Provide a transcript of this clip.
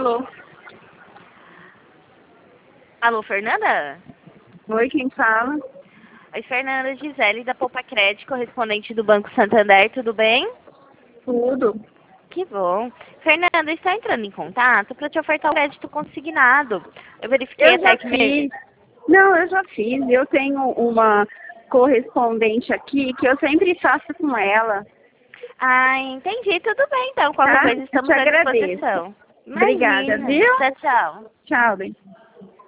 Alô? Alô, Fernanda? Oi, quem fala? Oi, Fernanda, Gisele da Poupa Crédito, correspondente do Banco Santander, tudo bem? Tudo. Que bom. Fernanda, está entrando em contato para te ofertar o crédito consignado. Eu verifiquei Eu até já que... fiz. Não, eu já fiz. Eu tenho uma correspondente aqui que eu sempre faço com ela, Ah, entendi. Tudo bem, então. Qualquer tá? coisa Eu estamos te à agradeço. disposição. Obrigada, Imagina. viu? Tchau, tchau. Tchau, bem.